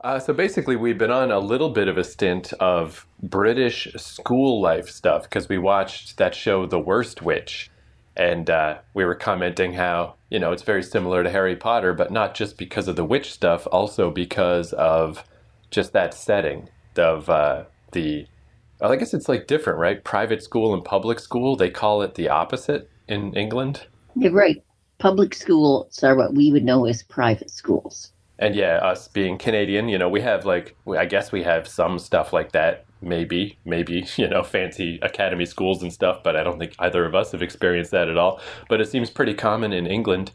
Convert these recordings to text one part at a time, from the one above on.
So basically, we've been on a little bit of a stint of British school life stuff because we watched that show, The Worst Witch. And we were commenting how, it's very similar to Harry Potter, but not just because of the witch stuff, also because of just that setting of well, I guess it's like different, right? Private school and public school, they call it the opposite in England. You're right. Public schools are what we would know as private schools. And yeah, us being Canadian, we have I guess we have some stuff like that. Maybe, fancy academy schools and stuff, but I don't think either of us have experienced that at all. But it seems pretty common in England.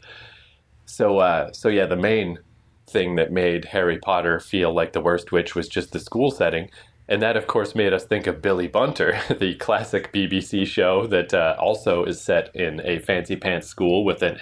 So yeah, the main thing that made Harry Potter feel like the worst witch was just the school setting. And that, of course, made us think of Billy Bunter, the classic BBC show that also is set in a fancy pants school with an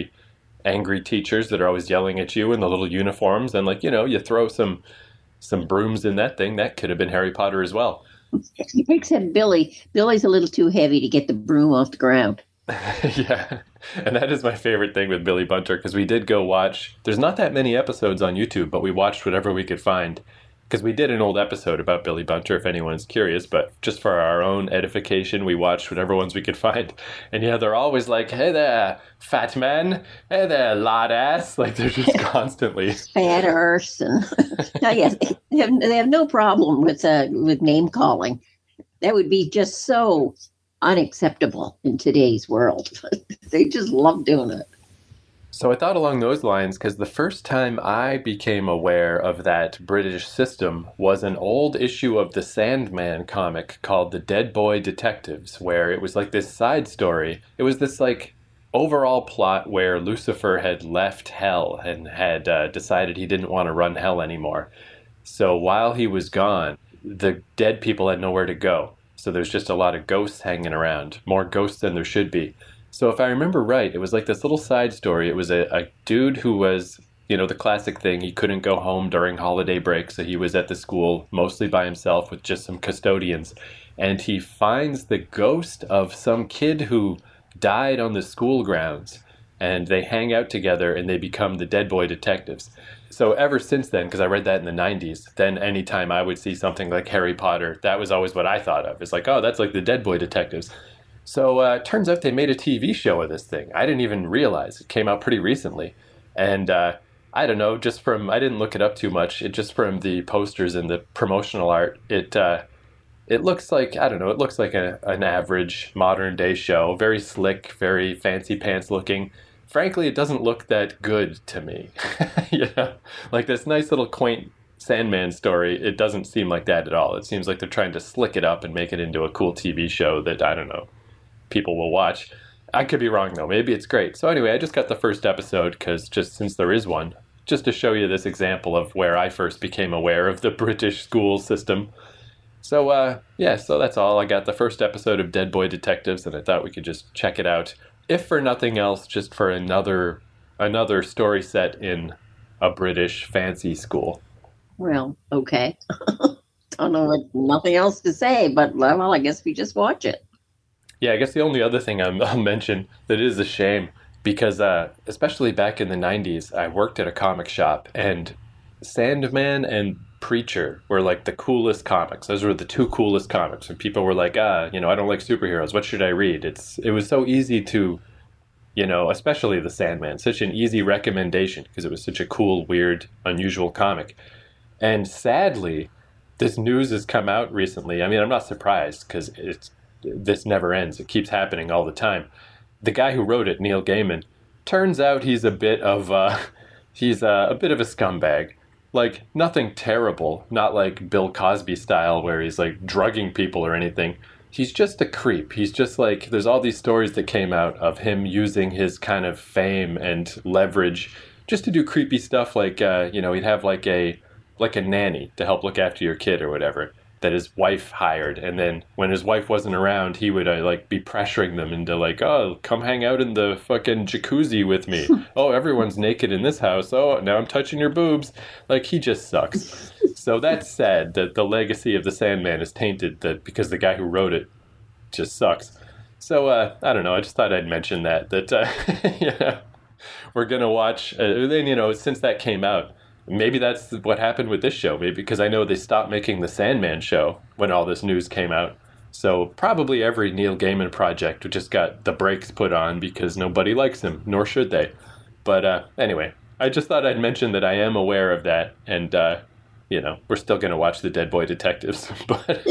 angry teachers that are always yelling at you in the little uniforms. And you throw some brooms in that thing, that could have been Harry Potter as well. Except Billy. Billy's a little too heavy to get the broom off the ground. Yeah. And that is my favorite thing with Billy Bunter because we did go watch, there's not that many episodes on YouTube, but we watched whatever we could find. Because we did an old episode about Billy Bunter, if anyone's curious, but just for our own edification, we watched whatever ones we could find. And yeah, they're always like, hey there, fat man. Hey there, lard ass. Like, they're just constantly... Fat arse. And yes, they have no problem with name calling. That would be just so unacceptable in today's world. They just love doing it. So I thought along those lines, because the first time I became aware of that British system was an old issue of the Sandman comic called The Dead Boy Detectives, where it was like this side story. It was this overall plot where Lucifer had left hell and had decided he didn't want to run hell anymore. So while he was gone, the dead people had nowhere to go. So there's just a lot of ghosts hanging around, more ghosts than there should be. So if I remember right, it was like this little side story. It was a dude who was, the classic thing. He couldn't go home during holiday break, so he was at the school mostly by himself with just some custodians. And he finds the ghost of some kid who died on the school grounds. And they hang out together and they become the Dead Boy Detectives. So ever since then, because I read that in the 90s, then anytime I would see something like Harry Potter, that was always what I thought of. It's like, oh, that's like the Dead Boy Detectives. So it turns out they made a TV show of this thing. I didn't even realize. It came out pretty recently. And I don't know, I didn't look it up too much. It just from the posters and the promotional art, it looks like, I don't know, it looks like an average modern day show. Very slick, very fancy pants looking. Frankly, it doesn't look that good to me. Like this nice little quaint Sandman story, it doesn't seem like that at all. It seems like they're trying to slick it up and make it into a cool TV show that, I don't know, people will watch. I could be wrong though. Maybe it's great. So anyway, I just got the first episode because just since there is one, just to show you this example of where I first became aware of the British school system. So so that's all. I got the first episode of Dead Boy Detectives and I thought we could just check it out. If for nothing else, just for another story set in a British fancy school. Well, okay. Don't know nothing else to say, but well, I guess we just watch it. Yeah, I guess the only other thing I'll mention that is a shame, because especially back in the 90s, I worked at a comic shop, and Sandman and Preacher were like the coolest comics. Those were the two coolest comics. And people were like, I don't like superheroes. What should I read? It was so easy to, especially the Sandman, such an easy recommendation because it was such a cool, weird, unusual comic. And sadly, this news has come out recently. I mean, I'm not surprised because this never ends. It keeps happening all the time. The guy who wrote it, Neil Gaiman, turns out he's a bit of a scumbag. Like, nothing terrible, not like Bill Cosby style where he's like drugging people or anything. He's just a creep. He's just like, there's all these stories that came out of him using his kind of fame and leverage just to do creepy stuff like, he'd have like a nanny to help look after your kid or whatever that his wife hired. And then when his wife wasn't around, he would be pressuring them into like, oh, come hang out in the fucking jacuzzi with me. Oh, everyone's naked in this house. Oh, now I'm touching your boobs. Like, he just sucks. So that's sad that the legacy of the Sandman is tainted because the guy who wrote it just sucks. So, I don't know. I just thought I'd mention that we're going to watch, since that came out, maybe that's what happened with this show. Maybe because I know they stopped making the Sandman show when all this news came out. So probably every Neil Gaiman project just got the brakes put on because nobody likes him, nor should they. But anyway, I just thought I'd mention that I am aware of that, and we're still going to watch the Dead Boy Detectives. But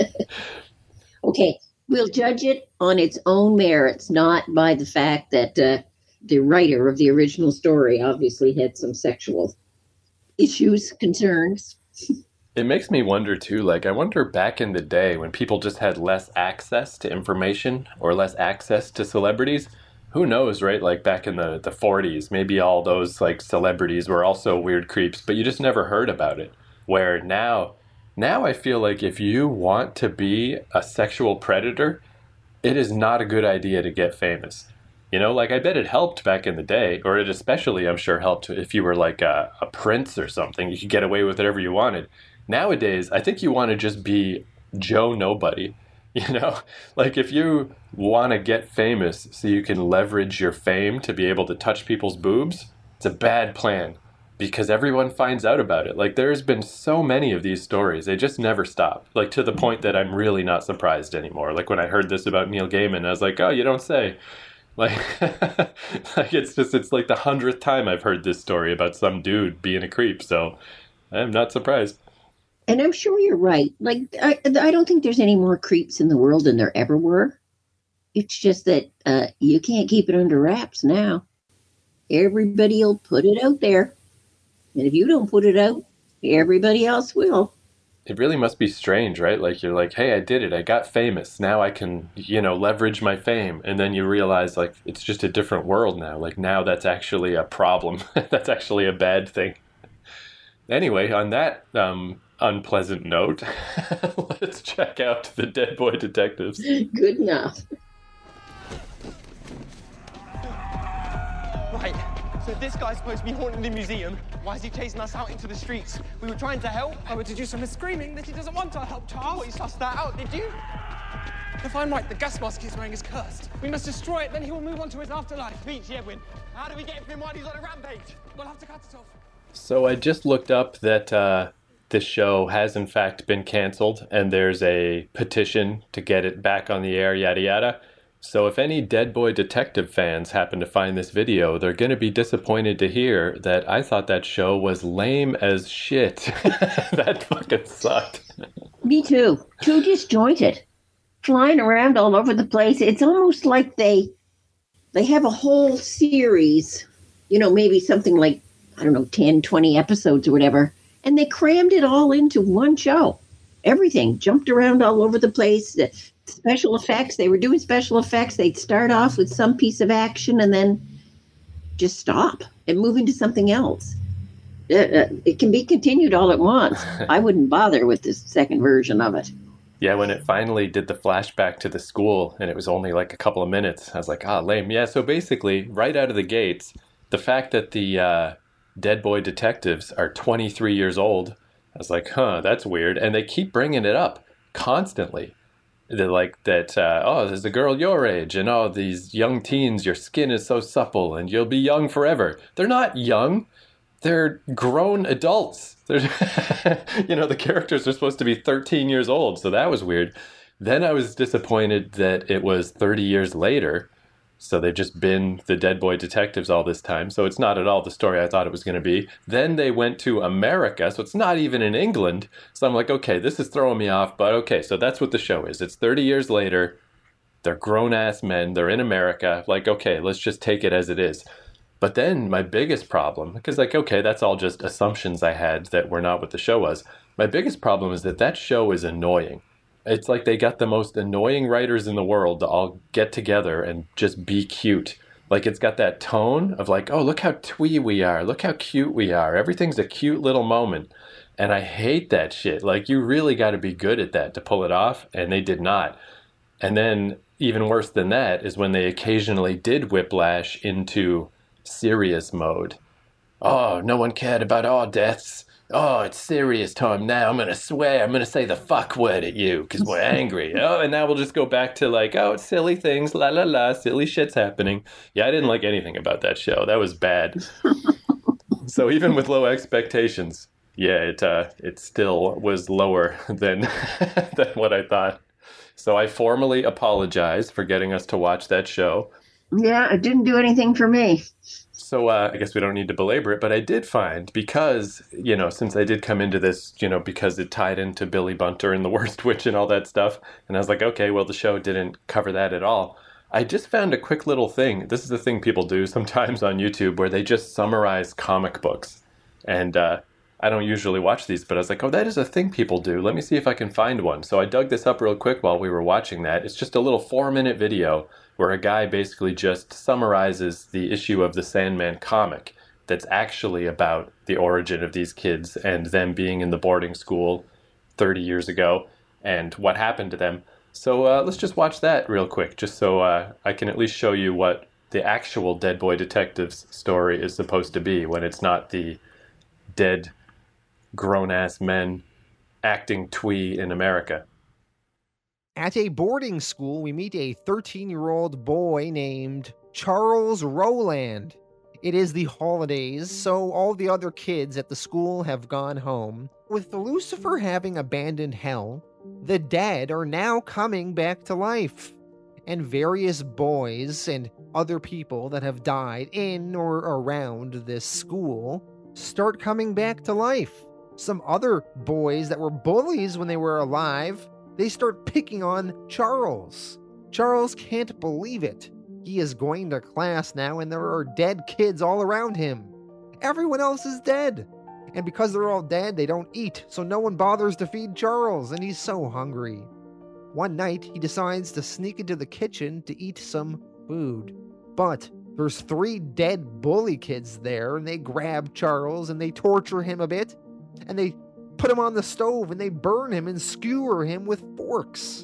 Okay, we'll judge it on its own merits, not by the fact that the writer of the original story obviously had some sexual issues, concerns. it makes me wonder too, like I wonder back in the day when people just had less access to information or less access to celebrities, who knows, right? Like back in the 40s, maybe all those like celebrities were also weird creeps, but you just never heard about it. Where now I feel like if you want to be a sexual predator, it is not a good idea to get famous. Like I bet it helped back in the day, or it especially, I'm sure, helped if you were like a prince or something. You could get away with whatever you wanted. Nowadays, I think you want to just be Joe Nobody. Like if you want to get famous so you can leverage your fame to be able to touch people's boobs, it's a bad plan because everyone finds out about it. Like there's been so many of these stories, they just never stop. Like to the point that I'm really not surprised anymore. Like when I heard this about Neil Gaiman, I was like, oh, you don't say. Like, like it's like the 100th time I've heard this story about some dude being a creep. So I'm not surprised. And I'm sure you're right. Like, I don't think there's any more creeps in the world than there ever were. It's just that you can't keep it under wraps now. Everybody will put it out there. And if you don't put it out, everybody else will. It really must be strange, right? Like you're like, hey, I did it. I got famous. Now I can, leverage my fame. And then you realize like it's just a different world now. Like now that's actually a problem. That's actually a bad thing. Anyway, on that unpleasant note, let's check out the Dead Boy Detectives. Good enough. Right, so this guy's supposed to be haunting the museum. Why is he chasing us out into the streets? We were trying to help. Oh, but did you from his screaming that he doesn't want our help, Charles? What, you sussed that out, did you? If I'm right, the gas mask he's wearing is cursed. We must destroy it, then he will move on to his afterlife. Beach, Edwin. How do we get him while he's on a rampage? We'll have to cut it off. So I just looked up that this show has in fact been canceled, and there's a petition to get it back on the air, yada yada. So if any Dead Boy Detective fans happen to find this video, they're going to be disappointed to hear that I thought that show was lame as shit. That fucking sucked. Me too. Too disjointed. Flying around all over the place. It's almost like they have a whole series, maybe something like, 10, 20 episodes or whatever. And they crammed it all into one show. Everything jumped around all over the place. The special effects, they were doing special effects. They'd start off with some piece of action and then just stop and move into something else. It can be continued all at once. I wouldn't bother with this second version of it. Yeah, when it finally did the flashback to the school and it was only like a couple of minutes, I was like, lame. Yeah, so basically, right out of the gates, the fact that the Dead Boy Detectives are 23 years old, I was like, that's weird. And they keep bringing it up constantly. They're like that, there's a girl your age, and these young teens, your skin is so supple, and you'll be young forever. They're not young. They're grown adults. They're, the characters are supposed to be 13 years old, so that was weird. Then I was disappointed that it was 30 years later, so they've just been the Dead Boy Detectives all this time, so it's not at all the story I thought it was going to be. Then they went to America, so it's not even in England. So I'm like, okay, this is throwing me off, but okay, so that's what the show is. It's 30 years later, they're grown-ass men, they're in America. Like, okay, let's just take it as it is. But then my biggest problem, because okay, that's all just assumptions I had that were not what the show was. My biggest problem is that show is annoying. It's like they got the most annoying writers in the world to all get together and just be cute. Like it's got that tone of like, oh, look how twee we are. Look how cute we are. Everything's a cute little moment. And I hate that shit. Like you really got to be good at that to pull it off. And they did not. And then even worse than that is when they occasionally did whiplash into serious mode. Oh, no one cared about our deaths. Oh, it's serious time now. I'm going to swear. I'm going to say the fuck word at you because we're angry. Oh, and now we'll just go back to like, oh, it's silly things. La, la, la. Silly shit's happening. Yeah, I didn't like anything about that show. That was bad. So even with low expectations, yeah, it still was lower than than what I thought. So I formally apologize for getting us to watch that show. Yeah, it didn't do anything for me. So I guess we don't need to belabor it, but I did find, because, since I did come into this, because it tied into Billy Bunter and the Worst Witch and all that stuff, and I was like, okay, well, the show didn't cover that at all. I just found a quick little thing. This is the thing people do sometimes on YouTube where they just summarize comic books. And I don't usually watch these, but I was like, oh, that is a thing people do. Let me see if I can find one. So I dug this up real quick while we were watching that. It's just a little 4-minute video where a guy basically just summarizes the issue of the Sandman comic that's actually about the origin of these kids and them being in the boarding school 30 years ago and what happened to them. So let's just watch that real quick, just so I can at least show you what the actual Dead Boy Detectives story is supposed to be when it's not the dead grown-ass men acting twee in America. At a boarding school, we meet a 13-year-old boy named Charles Rowland. It is the holidays, so all the other kids at the school have gone home. With Lucifer having abandoned hell, the dead are now coming back to life. And various boys and other people that have died in or around this school start coming back to life. Some other boys that were bullies when they were alive, they start picking on Charles. Charles can't believe it. He is going to class now and there are dead kids all around him. Everyone else is dead. And because they're all dead, they don't eat, so no one bothers to feed Charles, and he's so hungry. One night, he decides to sneak into the kitchen to eat some food. But there's 3 dead bully kids there, and they grab Charles and they torture him a bit, and they put him on the stove and they burn him and skewer him with forks.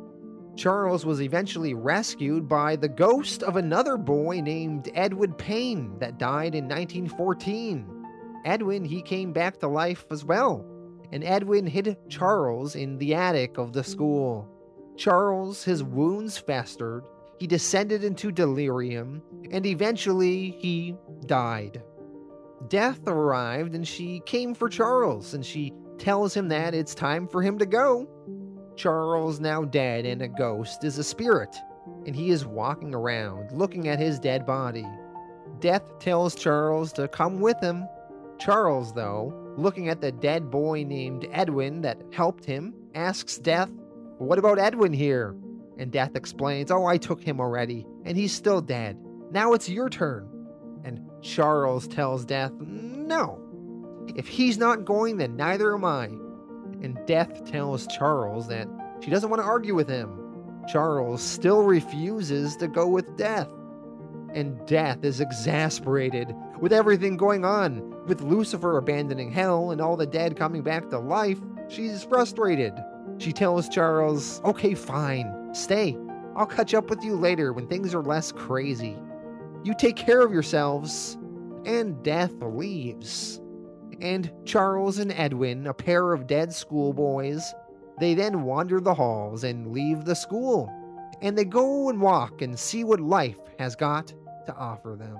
Charles was eventually rescued by the ghost of another boy named Edwin Payne that died in 1914. Edwin, he came back to life as well, and Edwin hid Charles in the attic of the school. Charles, his wounds festered, he descended into delirium, and eventually he died. Death arrived and she came for Charles, and she tells him that it's time for him to go. Charles, now dead and a ghost, is a spirit, and he is walking around looking at his dead body. Death tells Charles to come with him. Charles, though, looking at the dead boy named Edwin that helped him, asks Death, "What about Edwin here?" And Death explains, "Oh, I took him already, and he's still dead. Now it's your turn." And Charles tells Death, "No. If he's not going, then neither am I." And Death tells Charles that she doesn't want to argue with him. Charles still refuses to go with Death. And Death is exasperated with everything going on. With Lucifer abandoning hell and all the dead coming back to life, she's frustrated. She tells Charles, "Okay, fine. Stay. I'll catch up with you later when things are less crazy. You take care of yourselves." And Death leaves. And Charles and Edwin, a pair of dead schoolboys, they then wander the halls and leave the school. And they go and walk and see what life has got to offer them.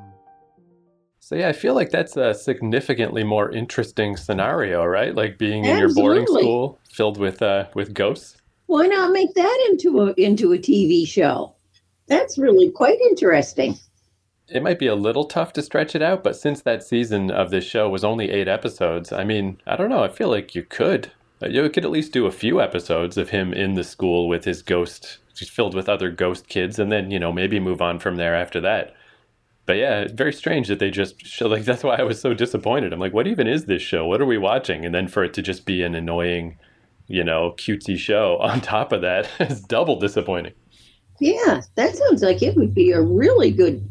So yeah, I feel like that's a significantly more interesting scenario, right? Like being in your boarding Absolutely. school filled with ghosts. Why not make that into a TV show? That's really quite interesting. It might be a little tough to stretch it out, but since that season of this show was only 8 episodes, I mean, I don't know, I feel like you could. You could at least do a few episodes of him in the school with his ghost, just filled with other ghost kids, and then, maybe move on from there after that. But yeah, it's very strange that they just show, like, that's why I was so disappointed. I'm like, what even is this show? What are we watching? And then for it to just be an annoying, cutesy show on top of that is double disappointing. Yeah, that sounds like it would be a really good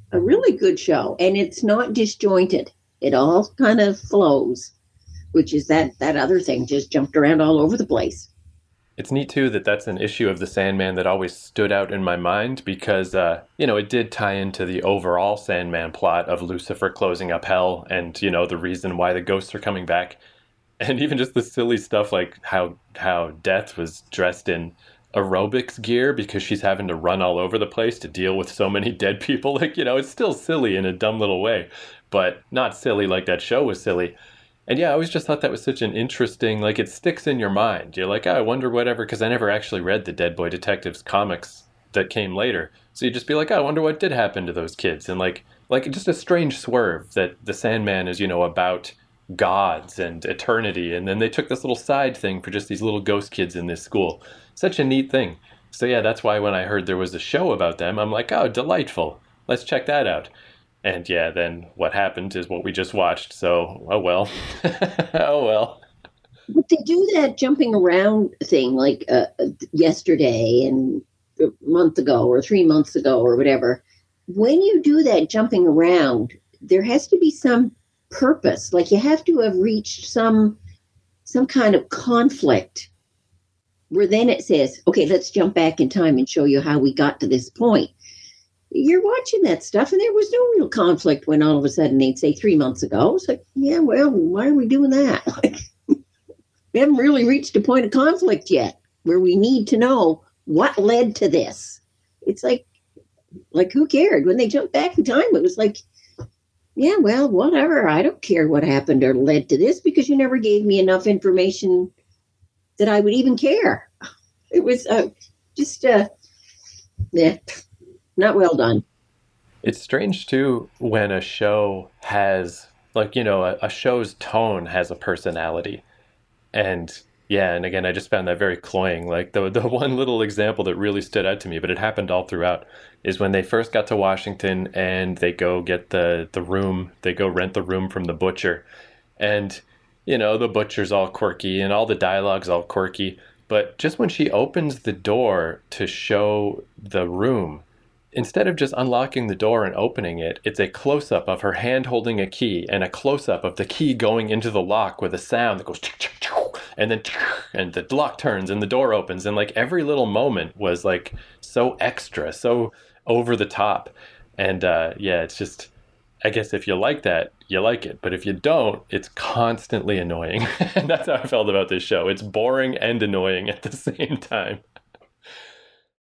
show. And it's not disjointed. It all kind of flows, which is that other thing just jumped around all over the place. It's neat, too, that that's an issue of the Sandman that always stood out in my mind because, it did tie into the overall Sandman plot of Lucifer closing up hell and, the reason why the ghosts are coming back. And even just the silly stuff like how Death was dressed in aerobics gear because she's having to run all over the place to deal with so many dead people. Like, it's still silly in a dumb little way. but not silly like that show was silly. And yeah, I always just thought that was such an interesting, like, it sticks in your mind. You're like, oh, I wonder whatever, because I never actually read the Dead Boy Detectives comics that came later. So you just be like, oh, I wonder what did happen to those kids. And like just a strange swerve that the Sandman is, about gods and eternity. And then they took this little side thing for just these little ghost kids in this school. Such a neat thing. So yeah, that's why when I heard there was a show about them, I'm like, oh, delightful. Let's check that out. And yeah, then what happened is what we just watched. So, oh well. Oh well. But they do that jumping around thing like yesterday and a month ago or 3 months ago or whatever. When you do that jumping around, there has to be some purpose. Like you have to have reached some kind of conflict where then it says, okay, let's jump back in time and show you how we got to this point. You're watching that stuff, and there was no real conflict when all of a sudden they'd say 3 months ago. It's like, yeah, well, why are we doing that? Like, we haven't really reached a point of conflict yet where we need to know what led to this. It's like who cared? When they jumped back in time, it was like, yeah, well, whatever. I don't care what happened or led to this because you never gave me enough information that I would even care. It was not well done. It's strange, too, when a show has, like, a show's tone has a personality. And, yeah, and again, I just found that very cloying. Like, the one little example that really stood out to me, but it happened all throughout, is when they first got to Washington and they go get the room, they go rent the room from the butcher. And, the butcher's all quirky and all the dialogue's all quirky. But just when she opens the door to show the room, instead of just unlocking the door and opening it, it's a close-up of her hand holding a key and a close-up of the key going into the lock with a sound that goes and then and the lock turns and the door opens. And like every little moment was like so extra, so over the top. And yeah, it's just, I guess if you like that, you like it. But if you don't, it's constantly annoying. And that's how I felt about this show. It's boring and annoying at the same time.